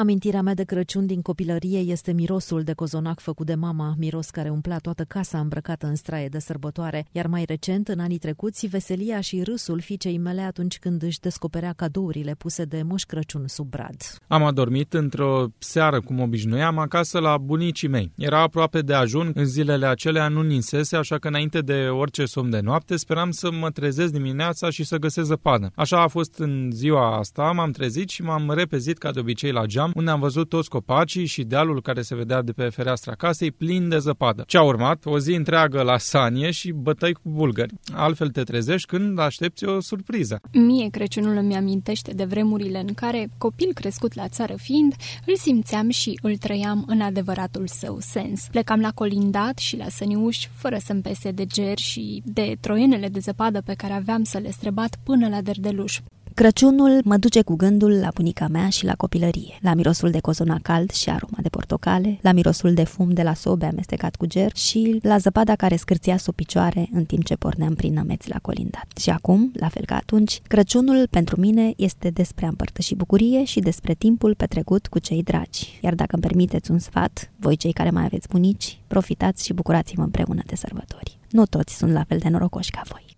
Amintirea mea de Crăciun din copilărie este mirosul de cozonac făcut de mama, miros care umplea toată casa îmbrăcată în straie de sărbătoare, iar mai recent, în anii trecuți, veselia și râsul fiicei mele atunci când își descoperea cadourile puse de Moș Crăciun sub brad. Am adormit într-o seară, cum obișnuiam, acasă la bunicii mei. Era aproape de ajun, în zilele acelea nu ninsese, așa că înainte de orice somn de noapte, speram să mă trezesc dimineața și să găsesc zăpadă. Așa a fost în ziua asta, m-am trezit și m-am repezit ca de obicei la geam, unde am văzut toți copacii și dealul care se vedea de pe fereastra casei plin de zăpadă. Ce a urmat? O zi întreagă la sanie și bătăi cu bulgări. Altfel te trezești când aștepți o surpriză. Mie Crăciunul îmi amintește de vremurile în care, copil crescut la țară fiind, îl simțeam și îl trăiam în adevăratul său sens. Plecam la colindat și la săniuși fără să-mi pese de ger și de troienele de zăpadă pe care aveam să le strebat până la derdeluș. Crăciunul mă duce cu gândul la bunica mea și la copilărie, la mirosul de cozonac cald și aroma de portocale, la mirosul de fum de la sobe amestecat cu ger și la zăpada care scârția sub picioare în timp ce porneam prin nămeți la colindat. Și acum, la fel ca atunci, Crăciunul pentru mine este despre a împărtăși bucurie și despre timpul petrecut cu cei dragi. Iar dacă îmi permiteți un sfat, voi cei care mai aveți bunici, profitați și bucurați-vă împreună de sărbători. Nu toți sunt la fel de norocoși ca voi.